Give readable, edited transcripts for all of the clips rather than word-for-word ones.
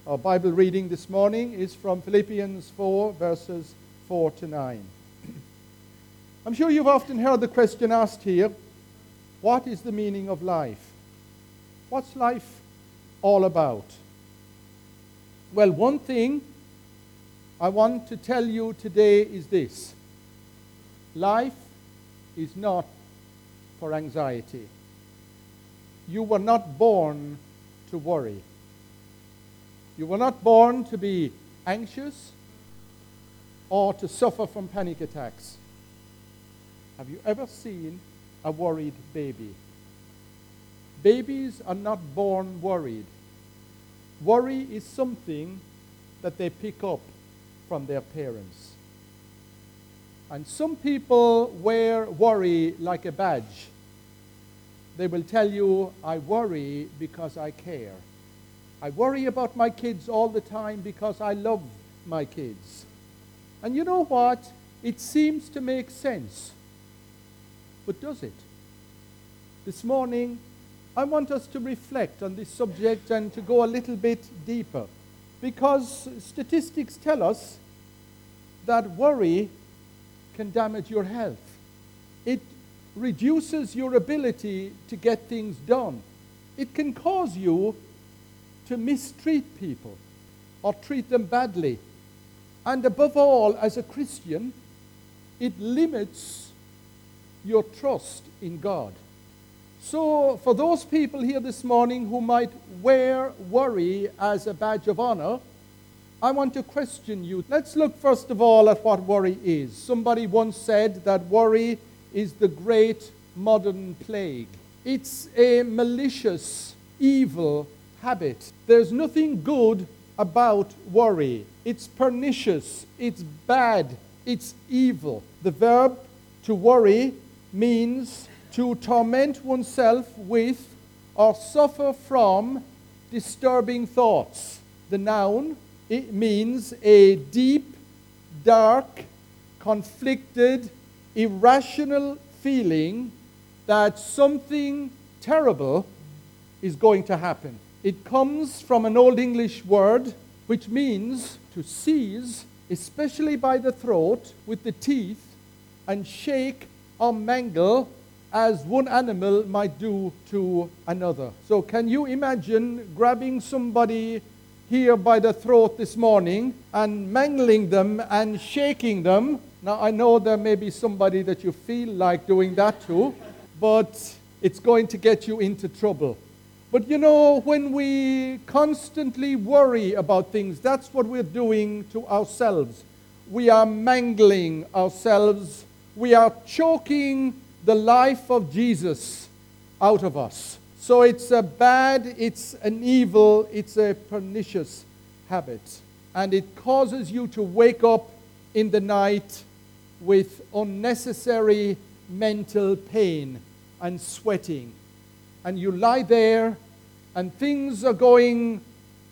Our Bible reading this morning is from Philippians 4, verses 4 to 9. I'm sure you've often heard the question asked here, what is the meaning of life? What's life all about? Well, one thing I want to tell you today is this. Life is not for anxiety. You were not born to worry. You were not born to be anxious or to suffer from panic attacks. Have you ever seen a worried baby? Babies are not born worried. Worry is something that they pick up from their parents. And some people wear worry like a badge. They will tell you, I worry because I care. I worry about my kids all the time because I love my kids. And you know what? It seems to make sense. But does it? This morning, I want us to reflect on this subject and to go a little bit deeper. Because statistics tell us that worry can damage your health. It reduces your ability to get things done. It can cause you to mistreat people or treat them badly. And above all, as a Christian, it limits your trust in God. So for those people here this morning who might wear worry as a badge of honor, I want to question you. Let's look first of all at what worry is. Somebody once said that worry is the great modern plague. It's a malicious, evil habit. There's nothing good about worry. It's pernicious, it's bad, it's evil. The verb to worry means to torment oneself with or suffer from disturbing thoughts. The noun, it means a deep, dark, conflicted, irrational feeling that something terrible is going to happen. It comes from an Old English word which means to seize, especially by the throat, with the teeth, and shake or mangle as one animal might do to another. So can you imagine grabbing somebody here by the throat this morning and mangling them and shaking them? Now I know there may be somebody that you feel like doing that to, but it's going to get you into trouble. But you know, when we constantly worry about things, that's what we're doing to ourselves. We are mangling ourselves. We are choking the life of Jesus out of us. So it's a bad, it's an evil, it's a pernicious habit. And it causes you to wake up in the night with unnecessary mental pain and sweating. And you lie there, and things are going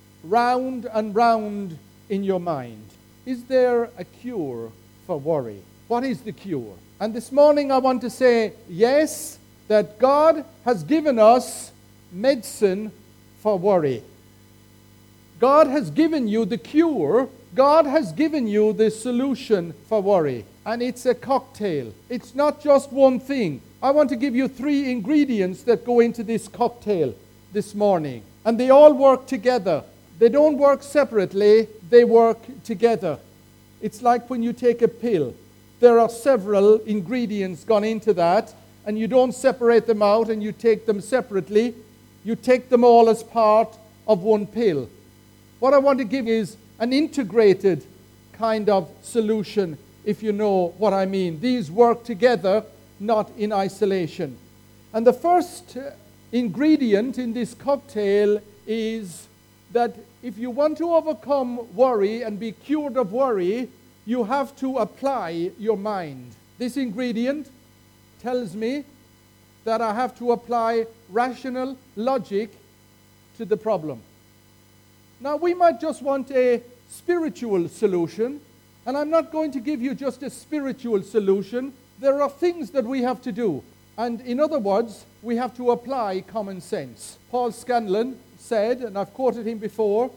round and round in your mind. Is there a cure for worry? What is the cure? And this morning I want to say, yes, that God has given us medicine for worry. God has given you the cure. God has given you the solution for worry. And it's a cocktail. It's not just one thing. I want to give you 3 ingredients that go into this cocktail this morning. And they all work together. They don't work separately, they work together. It's like when you take a pill. There are several ingredients gone into that, and you don't separate them out and you take them separately. You take them all as part of one pill. What I want to give is an integrated kind of solution, if you know what I mean. These work together, not in isolation. And the first ingredient in this cocktail is that if you want to overcome worry and be cured of worry, you have to apply your mind. This ingredient tells me that I have to apply rational logic to the problem. Now, we might just want a spiritual solution, and I'm not going to give you just a spiritual solution. There are things that we have to do. And in other words, we have to apply common sense. Paul Scanlon said, and I've quoted him before,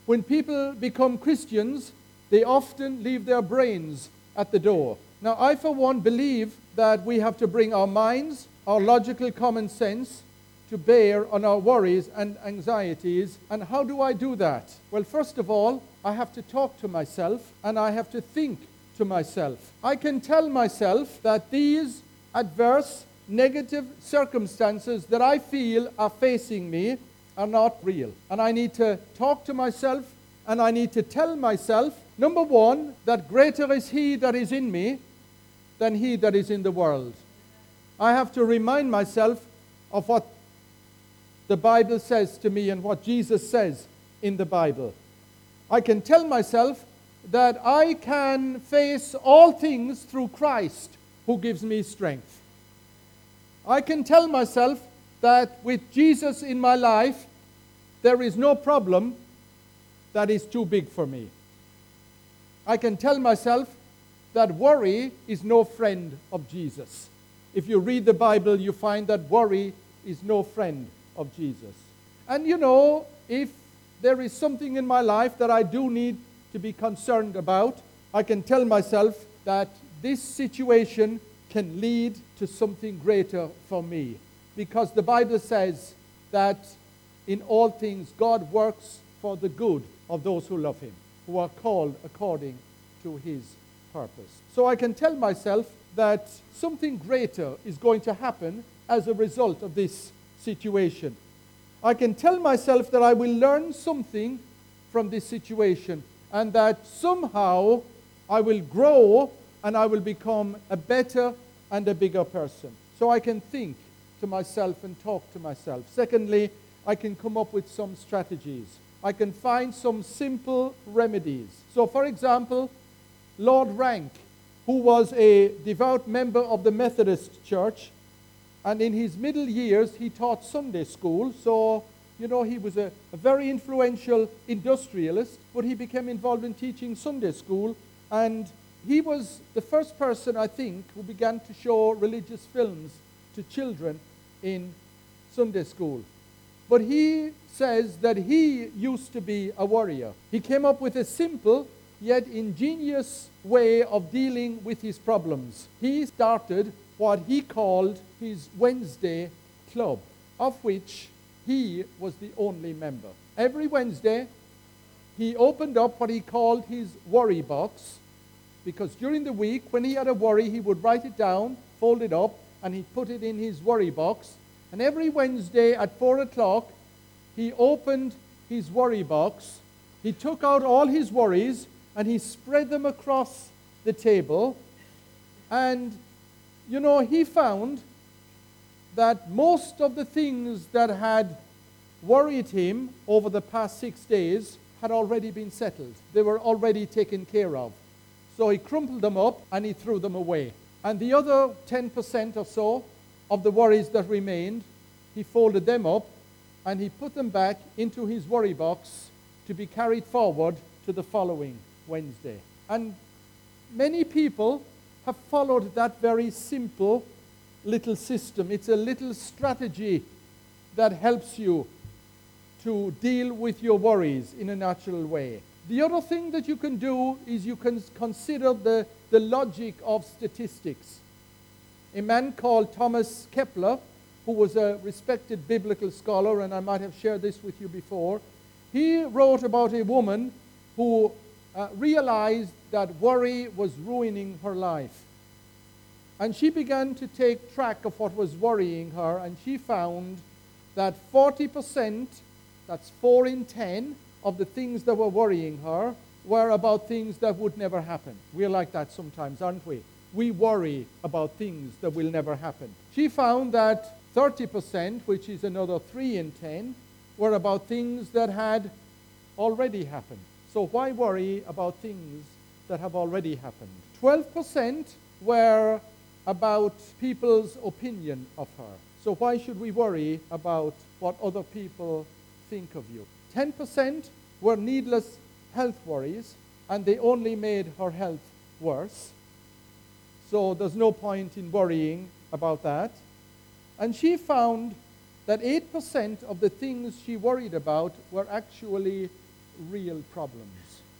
When people become Christians, they often leave their brains at the door. Now, I, for one, believe that we have to bring our minds, our logical common sense, to bear on our worries and anxieties. And how do I do that? Well, first of all, I have to talk to myself, and I have to think to myself. I can tell myself that these adverse, negative circumstances that I feel are facing me are not real. And I need to talk to myself, and I need to tell myself, number one, that greater is He that is in me than he that is in the world. I have to remind myself of what the Bible says to me and what Jesus says in the Bible. I can tell myself that I can face all things through Christ who gives me strength. I can tell myself that with Jesus in my life, there is no problem that is too big for me. I can tell myself that worry is no friend of Jesus. If you read the Bible, you find that worry is no friend of Jesus. And you know, if there is something in my life that I do need to be concerned about, I can tell myself that this situation can lead to something greater for me. Because the Bible says that in all things God works for the good of those who love Him, who are called according to His purpose. So I can tell myself that something greater is going to happen as a result of this situation. I can tell myself that I will learn something from this situation, and that somehow I will grow and I will become a better and a bigger person. So I can think to myself and talk to myself. Secondly, I can come up with some strategies. I can find some simple remedies. So for example, Lord Rank, who was a devout member of the Methodist Church, and in his middle years he taught Sunday school. So, you know, he was a very influential industrialist, but he became involved in teaching Sunday school, and he was the first person, I think, who began to show religious films to children in Sunday school. But he says that he used to be a warrior. He came up with a simple yet ingenious way of dealing with his problems. He started what he called his Wednesday Club, of which he was the only member. Every Wednesday, he opened up what he called his worry box, because during the week, when he had a worry, he would write it down, fold it up, and he'd put it in his worry box. And every Wednesday at 4 o'clock, he opened his worry box, he took out all his worries, and he spread them across the table. And, you know, he found that most of the things that had worried him over the past 6 days had already been settled. They were already taken care of. So he crumpled them up and he threw them away. And the other 10% or so of the worries that remained, he folded them up and he put them back into his worry box to be carried forward to the following Wednesday. And many people have followed that very simple little system. It's a little strategy that helps you to deal with your worries in a natural way. The other thing that you can do is you can consider the logic of statistics. A man called Thomas Kepler, who was a respected biblical scholar, and I might have shared this with you before, he wrote about a woman who realized that worry was ruining her life. And she began to take track of what was worrying her, and she found that 40%, that's 4 in 10, of the things that were worrying her were about things that would never happen. We're like that sometimes, aren't we? We worry about things that will never happen. She found that 30%, which is another 3 in 10, were about things that had already happened. So why worry about things that have already happened? 12% were about people's opinion of her. So why should we worry about what other people think of you? 10% were needless health worries, and they only made her health worse. So there's no point in worrying about that. And she found that 8% of the things she worried about were actually real problems.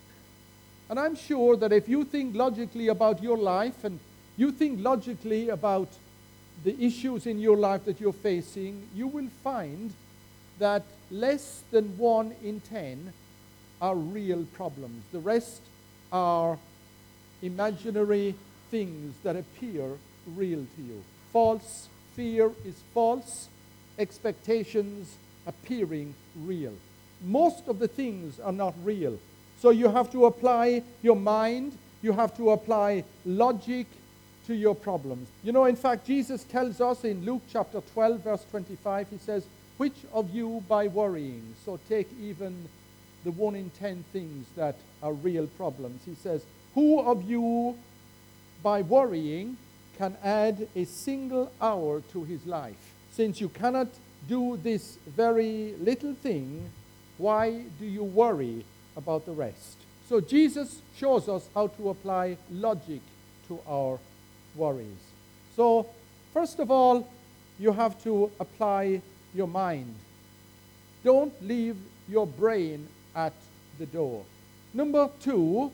And I'm sure that if you think logically about your life and you think logically about the issues in your life that you're facing, you will find that less than 1 in 10 are real problems. The rest are imaginary things that appear real to you. False fear is false, expectations appearing real. Most of the things are not real. So you have to apply your mind, you have to apply logic to your problems. You know, in fact, Jesus tells us in Luke chapter 12, verse 25, he says, which of you by worrying, so take even the 1 in 10 things that are real problems. He says, who of you by worrying can add a single hour to his life? Since you cannot do this very little thing, why do you worry about the rest? So Jesus shows us how to apply logic to our worries. So first of all, you have to apply your mind. Don't leave your brain at the door. Number 2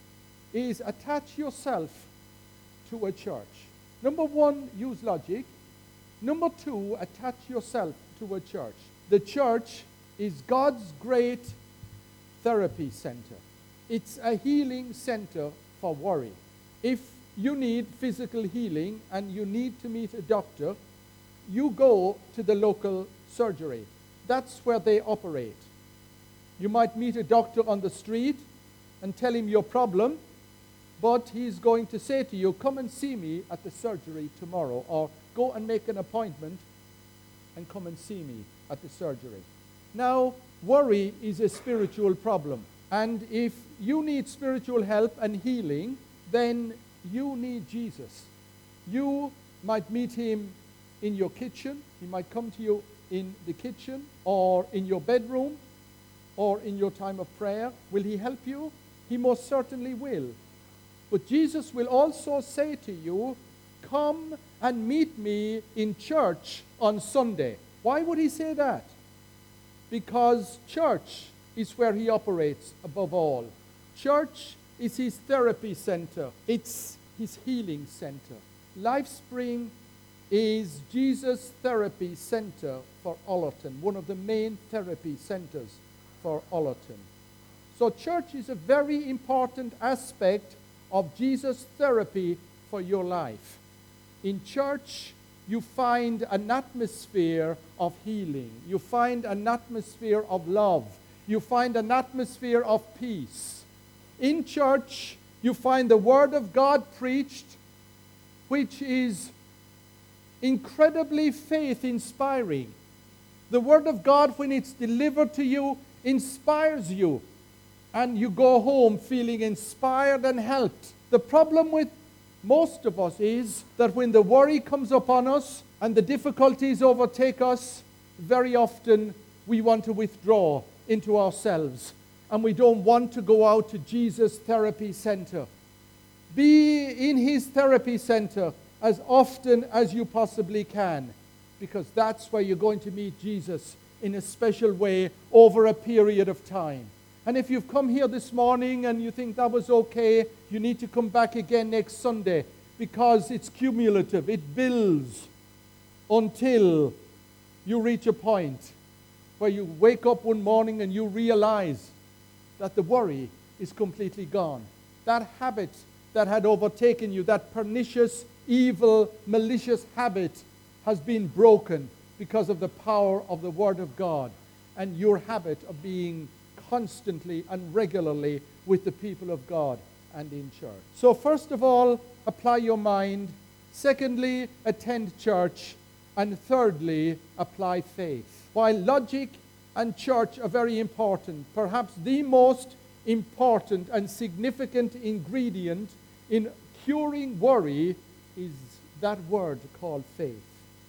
is attach yourself to a church. Number 1, use logic. Number 2, attach yourself to a church. The church is God's great therapy center. It's a healing center for worry. If you need physical healing and you need to meet a doctor, you go to the local surgery. That's where they operate. You might meet a doctor on the street and tell him your problem, but he's going to say to you, come and see me at the surgery tomorrow, or go and make an appointment and come and see me at the surgery. Now, worry is a spiritual problem. And if you need spiritual help and healing, then you need Jesus. You might meet him in your kitchen. He might come to you in the kitchen or in your bedroom or in your time of prayer. Will he help you? He most certainly will. But Jesus will also say to you, come and meet me in church on Sunday. Why would he say that? Because church is where he operates above all. Church is his therapy center. It's his healing center. LifeSpring is Jesus' therapy center for Ollerton, one of the main therapy centers for Ollerton. So church is a very important aspect of Jesus' therapy for your life. In church, you find an atmosphere of healing. You find an atmosphere of love. You find an atmosphere of peace. In church, you find the Word of God preached, which is incredibly faith-inspiring. The Word of God, when it's delivered to you, inspires you, and you go home feeling inspired and helped. The problem with most of us is that when the worry comes upon us and the difficulties overtake us, very often we want to withdraw into ourselves, and we don't want to go out to Jesus' therapy center. Be in his therapy center as often as you possibly can, because that's where you're going to meet Jesus in a special way over a period of time. And if you've come here this morning and you think that was okay, you need to come back again next Sunday, because it's cumulative. It builds until you reach a point where you wake up one morning and you realize that the worry is completely gone. That habit that had overtaken you, that pernicious, evil, malicious habit, has been broken because of the power of the Word of God and your habit of being constantly and regularly with the people of God and in church. So first of all, apply your mind. Secondly, attend church. And thirdly, apply faith. While logic and church are very important, perhaps the most important and significant ingredient in curing worry is that word called faith.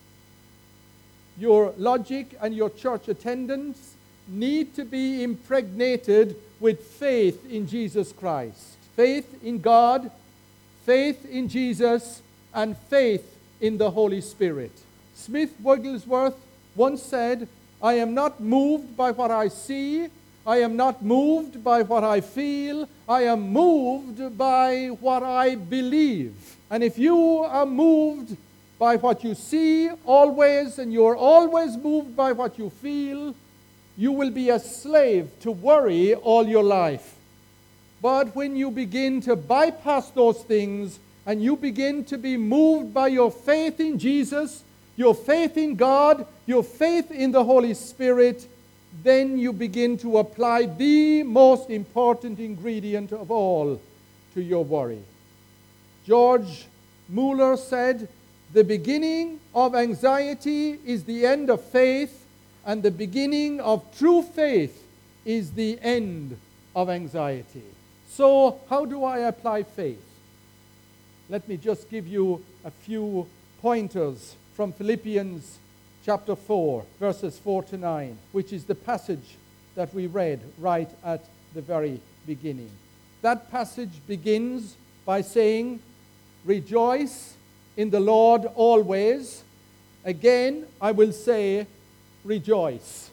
Your logic and your church attendance need to be impregnated with faith in Jesus Christ. Faith in God, faith in Jesus, and faith in the Holy Spirit. Smith Wigglesworth once said, I am not moved by what I see, I am not moved by what I feel. I am moved by what I believe. And if you are moved by what you see always, and you are always moved by what you feel, you will be a slave to worry all your life. But when you begin to bypass those things and you begin to be moved by your faith in Jesus, your faith in God, your faith in the Holy Spirit, then you begin to apply the most important ingredient of all to your worry. George Mueller said, "The beginning of anxiety is the end of faith, and the beginning of true faith is the end of anxiety." So, how do I apply faith? Let me just give you a few pointers from Philippians chapter 4, verses 4 to 9, which is the passage that we read right at the very beginning. That passage begins by saying, "Rejoice in the Lord always." Again, I will say, rejoice.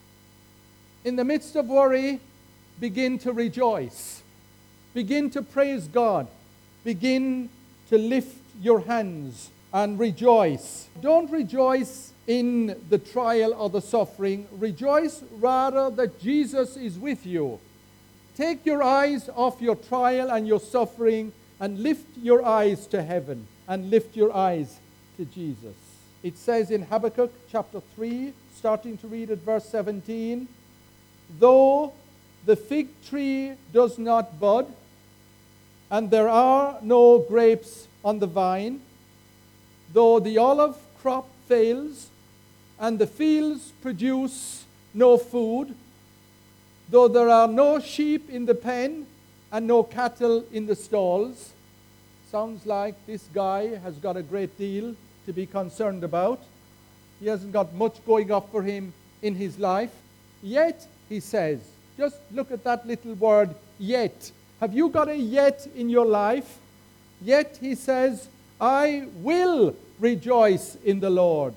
In the midst of worry, begin to rejoice. Begin to praise God. Begin to lift your hands and rejoice. Don't rejoice in the trial or the suffering. Rejoice rather that Jesus is with you. Take your eyes off your trial and your suffering and lift your eyes to heaven and lift your eyes to Jesus. It says in Habakkuk chapter 3, starting to read at verse 17, "Though the fig tree does not bud, and there are no grapes on the vine, though the olive crop fails, and the fields produce no food, though there are no sheep in the pen and no cattle in the stalls." Sounds like this guy has got a great deal to be concerned about. He hasn't got much going up for him in his life. Yet, he says, just look at that little word, yet. Have you got a yet in your life? Yet, he says, "I will rejoice in the Lord.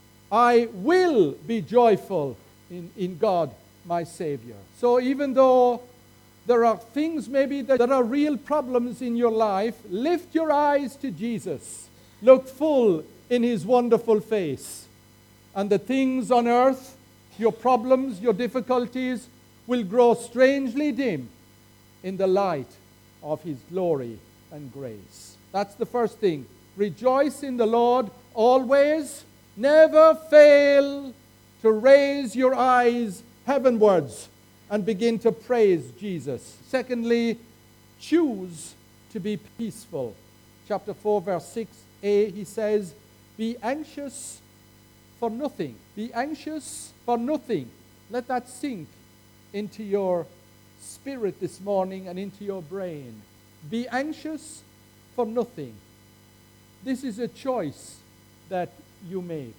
I will be joyful in God, my Savior." So even though there are things maybe that are real problems in your life, lift your eyes to Jesus. Look full in his wonderful face. And the things on earth, your problems, your difficulties, will grow strangely dim in the light of his glory and grace. That's the first thing. Rejoice in the Lord always. Never fail to raise your eyes heavenwards and begin to praise Jesus. Secondly, choose to be peaceful. Chapter 4, verse 6a, he says, "Be anxious for nothing." Be anxious for nothing. Let that sink into your spirit this morning and into your brain. Be anxious for nothing. This is a choice that you make.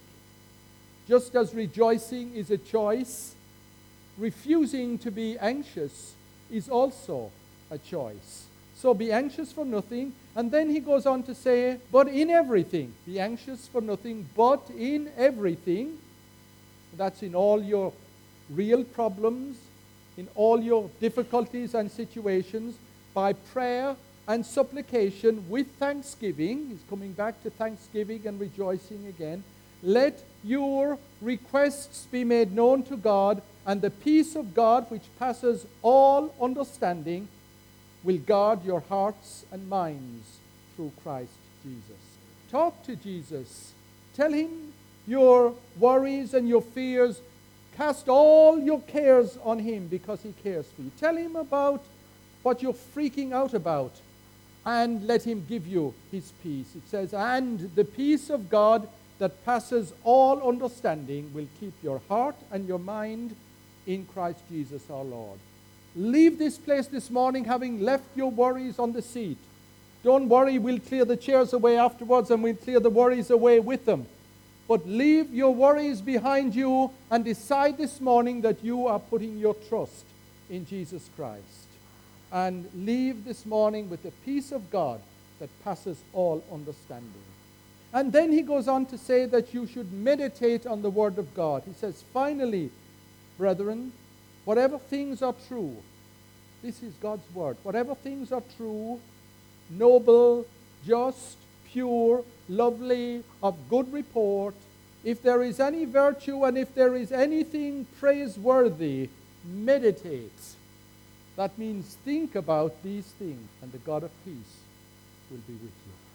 Just as rejoicing is a choice, refusing to be anxious is also a choice. So be anxious for nothing. And then he goes on to say, "But in everything." Be anxious for nothing, but in everything. That's in all your real problems, in all your difficulties and situations, by prayer and supplication with thanksgiving. He's coming back to thanksgiving and rejoicing again. "Let your requests be made known to God, and the peace of God, which passes all understanding, will guard your hearts and minds through Christ Jesus." Talk to Jesus. Tell him your worries and your fears. Cast all your cares on him because he cares for you. Tell him about what you're freaking out about and let him give you his peace. It says, "And the peace of God that passes all understanding will keep your heart and your mind in Christ Jesus our Lord." Leave this place this morning having left your worries on the seat. Don't worry, we'll clear the chairs away afterwards and we'll clear the worries away with them. But leave your worries behind you and decide this morning that you are putting your trust in Jesus Christ. And leave this morning with the peace of God that passes all understanding. And then he goes on to say that you should meditate on the Word of God. He says, "Finally, brethren, Whatever things are true, this is God's word. Whatever things are true, noble, just, pure, lovely, of good report, if there is any virtue and if there is anything praiseworthy, meditate. That means think about these things, and the God of peace will be with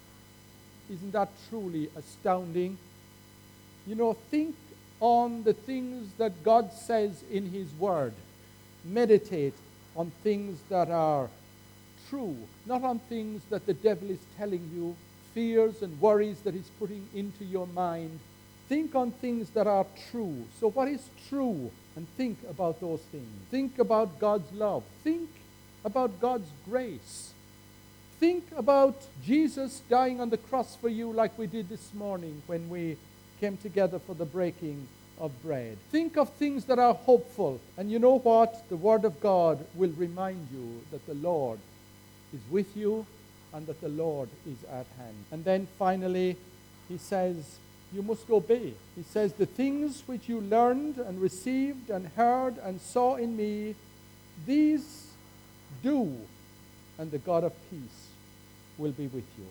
you. Isn't that truly astounding? You know, think on the things that God says in his word. Meditate on things that are true, not on things that the devil is telling you, fears and worries that he's putting into your mind. Think on things that are true. So what is true? And think about those things. Think about God's love. Think about God's grace. Think about Jesus dying on the cross for you like we did this morning when we came together for the breaking of bread. Think of things that are hopeful. And you know what? The Word of God will remind you that the Lord is with you and that the Lord is at hand. And then finally, he says, you must obey. He says, the things which you learned and received and heard and saw in me, these do, and the God of peace will be with you.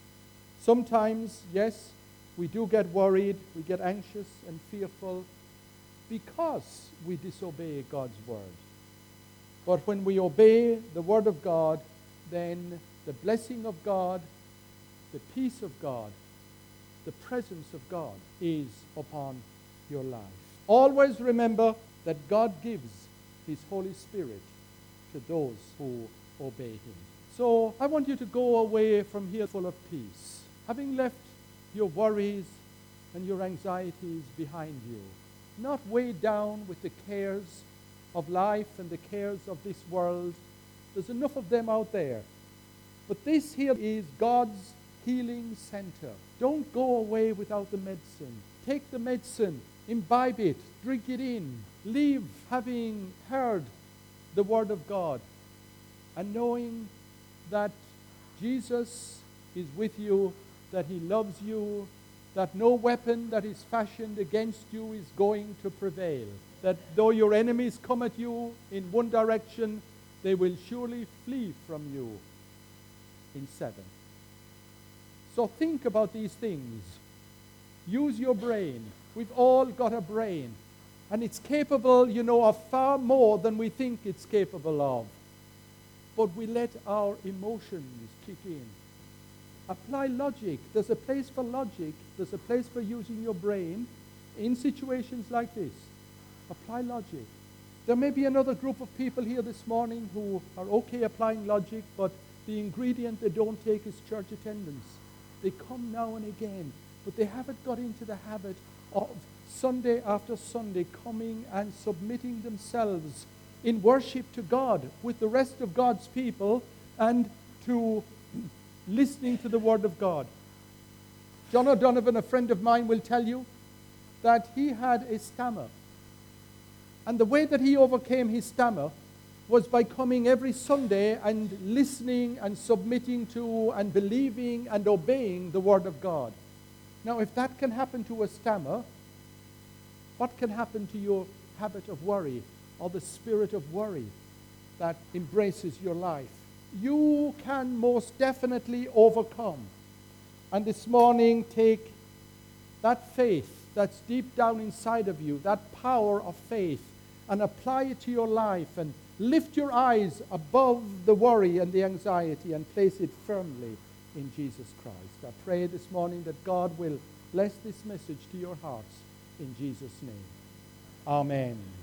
Sometimes, yes, we do get worried, we get anxious and fearful because we disobey God's word. But when we obey the word of God, then the blessing of God, the peace of God, the presence of God is upon your life. Always remember that God gives his Holy Spirit to those who obey him. So I want you to go away from here full of peace, having left your worries and your anxieties behind you, not weighed down with the cares of life and the cares of this world. There's enough of them out there. But this here is God's healing center. Don't go away without the medicine. Take the medicine, imbibe it, drink it in. Leave having heard the word of God and knowing that Jesus is with you, that he loves you, that no weapon that is fashioned against you is going to prevail. That though your enemies come at you in one direction, they will surely flee from you in seven. So think about these things. Use your brain. We've all got a brain. And it's capable, you know, of far more than we think it's capable of. But we let our emotions kick in. Apply logic. There's a place for logic. There's a place for using your brain in situations like this. Apply logic. There may be another group of people here this morning who are okay applying logic, but the ingredient they don't take is church attendance. They come now and again, but they haven't got into the habit of Sunday after Sunday coming and submitting themselves in worship to God with the rest of God's people and to listening to the Word of God. John O'Donovan, a friend of mine, will tell you that he had a stammer. And the way that he overcame his stammer was by coming every Sunday and listening and submitting to and believing and obeying the Word of God. Now, if that can happen to a stammer, what can happen to your habit of worry or the spirit of worry that embraces your life? You can most definitely overcome. And this morning, take that faith that's deep down inside of you, that power of faith, and apply it to your life and lift your eyes above the worry and the anxiety and place it firmly in Jesus Christ. I pray this morning that God will bless this message to your hearts in Jesus' name. Amen.